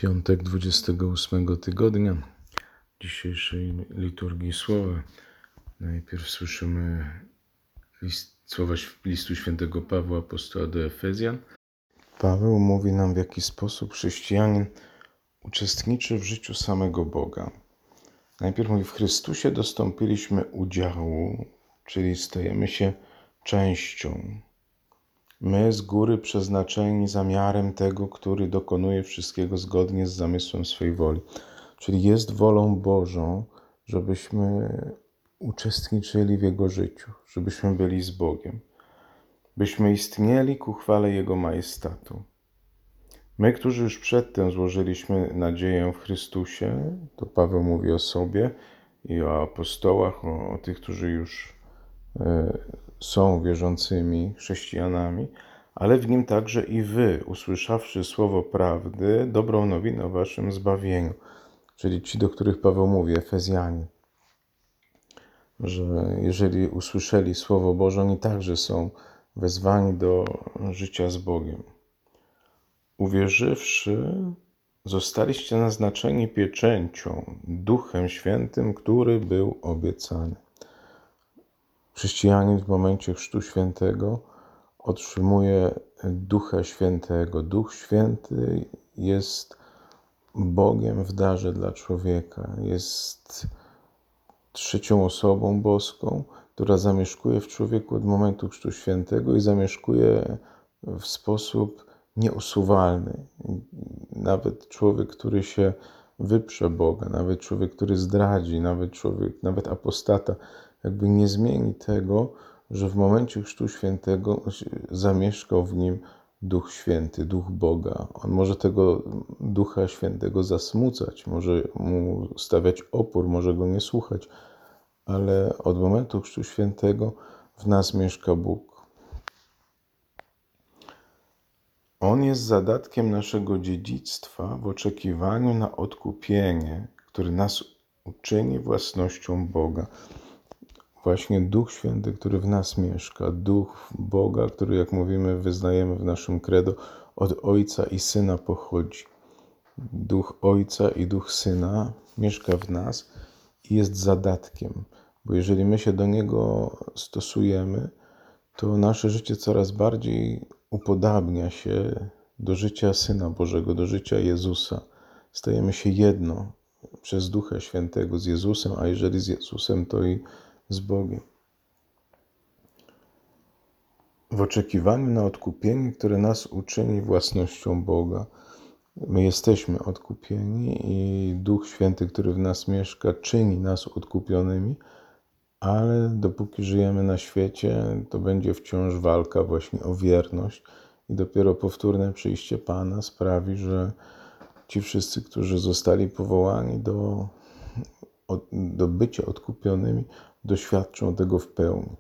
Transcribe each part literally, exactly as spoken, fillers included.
Piątek dwudziestego ósmego tygodnia dzisiejszej liturgii słowa. Najpierw słyszymy list, słowa listu świętego Pawła, apostoła do Efezjan. Paweł mówi nam, w jaki sposób chrześcijanin uczestniczy w życiu samego Boga. Najpierw mówi, w Chrystusie dostąpiliśmy udziału, czyli stajemy się częścią. My z góry przeznaczeni zamiarem tego, który dokonuje wszystkiego zgodnie z zamysłem swej woli. Czyli jest wolą Bożą, żebyśmy uczestniczyli w Jego życiu, żebyśmy byli z Bogiem, byśmy istnieli ku chwale Jego majestatu. My, którzy już przedtem złożyliśmy nadzieję w Chrystusie, to Paweł mówi o sobie i o apostołach, o, o tych, którzy już y, są wierzącymi chrześcijanami, ale w nim także i wy, usłyszawszy słowo prawdy, dobrą nowinę o waszym zbawieniu. Czyli ci, do których Paweł mówi, Efezjanie, że jeżeli usłyszeli Słowo Boże, oni także są wezwani do życia z Bogiem. Uwierzywszy, zostaliście naznaczeni pieczęcią, Duchem Świętym, który był obiecany. Chrześcijanin w momencie Chrztu Świętego otrzymuje Ducha Świętego. Duch Święty jest Bogiem w darze dla człowieka. Jest trzecią osobą boską, która zamieszkuje w człowieku od momentu Chrztu Świętego i zamieszkuje w sposób nieusuwalny. Nawet człowiek, który się wyprze Boga, nawet człowiek, który zdradzi, nawet człowiek, nawet apostata, jakby nie zmieni tego, że w momencie Chrztu Świętego zamieszkał w nim Duch Święty, Duch Boga. On może tego Ducha Świętego zasmucać, może mu stawiać opór, może go nie słuchać, ale od momentu Chrztu Świętego w nas mieszka Bóg. On jest zadatkiem naszego dziedzictwa w oczekiwaniu na odkupienie, które nas uczyni własnością Boga. Właśnie Duch Święty, który w nas mieszka, Duch Boga, który, jak mówimy, wyznajemy w naszym credo, od Ojca i Syna pochodzi. Duch Ojca i Duch Syna mieszka w nas i jest zadatkiem, bo jeżeli my się do Niego stosujemy, to nasze życie coraz bardziej upodabnia się do życia Syna Bożego, do życia Jezusa. Stajemy się jedno przez Ducha Świętego z Jezusem, a jeżeli z Jezusem, to i z Bogiem. W oczekiwaniu na odkupienie, które nas uczyni własnością Boga. My jesteśmy odkupieni i Duch Święty, który w nas mieszka, czyni nas odkupionymi, ale dopóki żyjemy na świecie, to będzie wciąż walka właśnie o wierność i dopiero powtórne przyjście Pana sprawi, że ci wszyscy, którzy zostali powołani do, do bycia odkupionymi, doświadczą tego w pełni.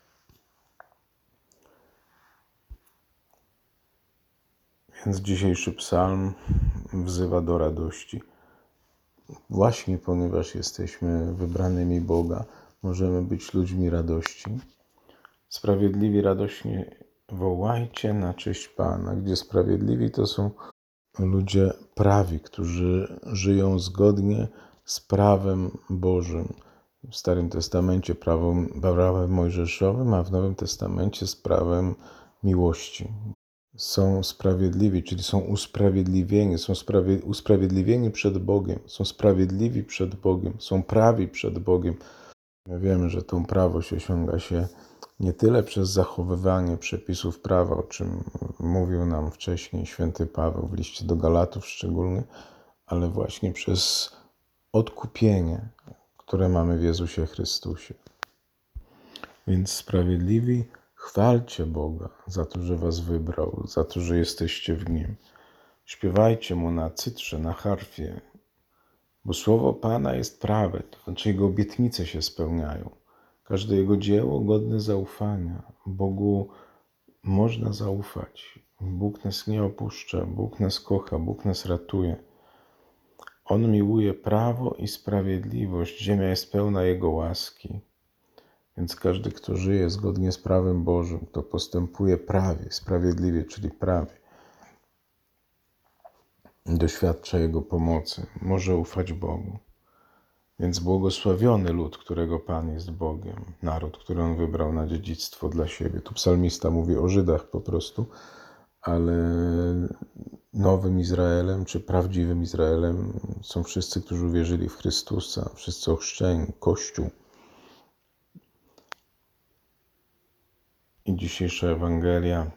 Więc dzisiejszy psalm wzywa do radości. Właśnie ponieważ jesteśmy wybranymi Boga, możemy być ludźmi radości. Sprawiedliwi radośnie wołajcie na cześć Pana. Gdzie sprawiedliwi to są ludzie prawi, którzy żyją zgodnie z prawem Bożym. W Starym Testamencie prawem, prawem mojżeszowym, a w Nowym Testamencie z prawem miłości. Są sprawiedliwi, czyli są usprawiedliwieni, są sprawie, usprawiedliwieni przed Bogiem, są sprawiedliwi przed Bogiem, są prawi przed Bogiem. My wiemy, że tą prawość osiąga się nie tyle przez zachowywanie przepisów prawa, o czym mówił nam wcześniej święty Paweł w liście do Galatów szczególnie, ale właśnie przez odkupienie, które mamy w Jezusie Chrystusie. Więc sprawiedliwi, chwalcie Boga za to, że was wybrał, za to, że jesteście w Nim. Śpiewajcie Mu na cytrze, na harfie, bo słowo Pana jest prawe, to znaczy Jego obietnice się spełniają. Każde Jego dzieło godne zaufania. Bogu można zaufać. Bóg nas nie opuszcza, Bóg nas kocha, Bóg nas ratuje. On miłuje prawo i sprawiedliwość, ziemia jest pełna Jego łaski. Więc każdy, kto żyje zgodnie z prawem Bożym, kto postępuje prawie, sprawiedliwie, czyli prawie, doświadcza Jego pomocy, może ufać Bogu. Więc błogosławiony lud, którego Pan jest Bogiem, naród, który On wybrał na dziedzictwo dla siebie. Tu psalmista mówi o Żydach po prostu, ale nowym Izraelem, czy prawdziwym Izraelem są wszyscy, którzy uwierzyli w Chrystusa, wszyscy ochrzczeni, Kościół. I dzisiejsza Ewangelia.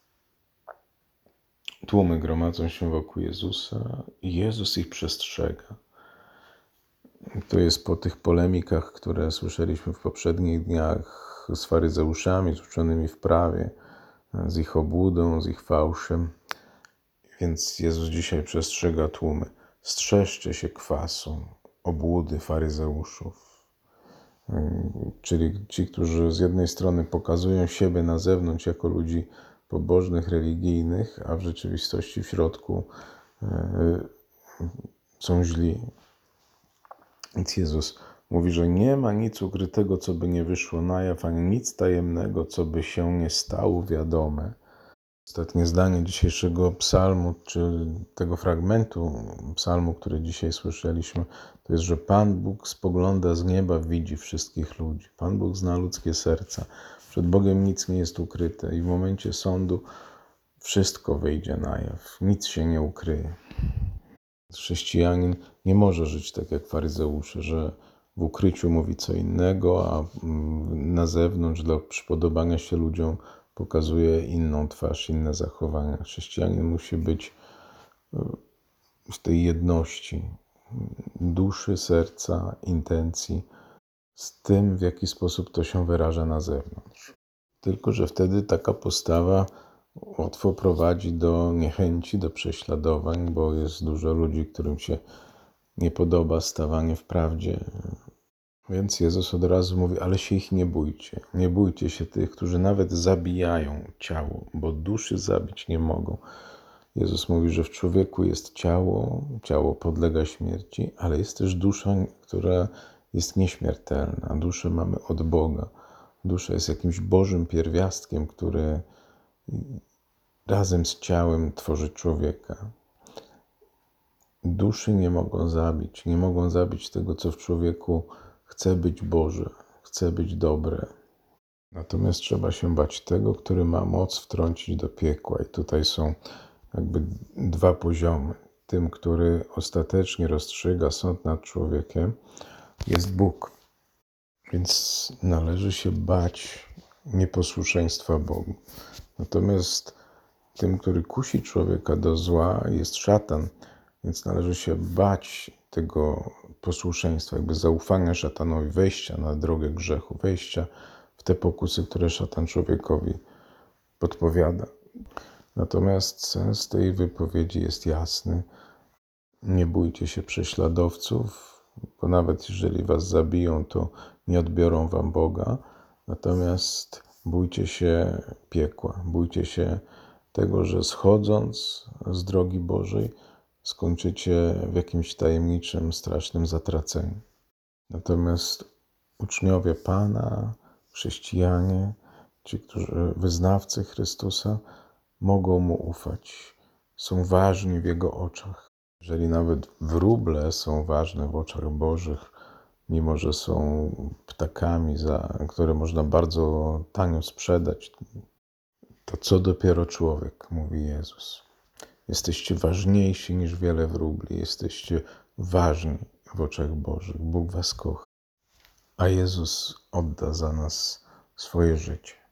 Tłumy gromadzą się wokół Jezusa i Jezus ich przestrzega. To jest po tych polemikach, które słyszeliśmy w poprzednich dniach z faryzeuszami, z uczonymi w prawie, z ich obłudą, z ich fałszem. Więc Jezus dzisiaj przestrzega tłumy. Strzeżcie się kwasu, obłudy faryzeuszów. Czyli ci, którzy z jednej strony pokazują siebie na zewnątrz jako ludzi pobożnych, religijnych, a w rzeczywistości w środku są źli. Więc Jezus mówi, że nie ma nic ukrytego, co by nie wyszło na jaw, ani nic tajemnego, co by się nie stało wiadome. Ostatnie zdanie dzisiejszego psalmu, czy tego fragmentu psalmu, który dzisiaj słyszeliśmy, to jest, że Pan Bóg spogląda z nieba, widzi wszystkich ludzi. Pan Bóg zna ludzkie serca. Przed Bogiem nic nie jest ukryte i w momencie sądu wszystko wyjdzie na jaw. Nic się nie ukryje. Chrześcijanin nie może żyć tak jak faryzeusze, że w ukryciu mówi co innego, a na zewnątrz dla przypodobania się ludziom pokazuje inną twarz, inne zachowania. Chrześcijanin musi być w tej jedności duszy, serca, intencji z tym, w jaki sposób to się wyraża na zewnątrz. Tylko że wtedy taka postawa łatwo prowadzi do niechęci, do prześladowań, bo jest dużo ludzi, którym się nie podoba stawanie w prawdzie. Więc Jezus od razu mówi, ale się ich nie bójcie. Nie bójcie się tych, którzy nawet zabijają ciało, bo duszy zabić nie mogą. Jezus mówi, że w człowieku jest ciało, ciało podlega śmierci, ale jest też dusza, która jest nieśmiertelna. Duszę mamy od Boga. Dusza jest jakimś Bożym pierwiastkiem, który razem z ciałem tworzy człowieka. Duszy nie mogą zabić, nie mogą zabić tego, co w człowieku chce być Boże, chce być dobre. Natomiast trzeba się bać tego, który ma moc wtrącić do piekła. I tutaj są jakby dwa poziomy. Tym, który ostatecznie rozstrzyga sąd nad człowiekiem, jest Bóg. Więc należy się bać nieposłuszeństwa Bogu. Natomiast tym, który kusi człowieka do zła, jest szatan. Więc należy się bać tego posłuszeństwa, jakby zaufania szatanowi, wejścia na drogę grzechu, wejścia w te pokusy, które szatan człowiekowi podpowiada. Natomiast sens tej wypowiedzi jest jasny. Nie bójcie się prześladowców, bo nawet jeżeli was zabiją, to nie odbiorą wam Boga. Natomiast bójcie się piekła, bójcie się tego, że schodząc z drogi Bożej, skończycie w jakimś tajemniczym, strasznym zatraceniu. Natomiast uczniowie Pana, chrześcijanie, ci, którzy wyznawcy Chrystusa, mogą Mu ufać. Są ważni w Jego oczach. Jeżeli nawet wróble są ważne w oczach Bożych, mimo że są ptakami, za które można bardzo tanio sprzedać, to co dopiero człowiek, mówi Jezus. Jesteście ważniejsi niż wiele wróbli, jesteście ważni w oczach Bożych. Bóg was kocha, a Jezus odda za nas swoje życie.